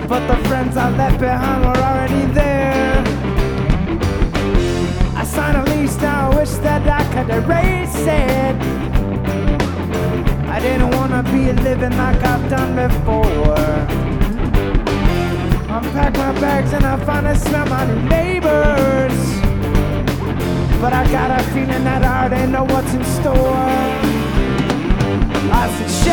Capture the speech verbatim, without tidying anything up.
but the friends I left behind were already there. I signed a lease, now I wish that I could erase it. I didn't wanna be living like I've done before. Unpack my bags and I finally smell my new neighbors, but I got a feeling that I already know what's in store. I said,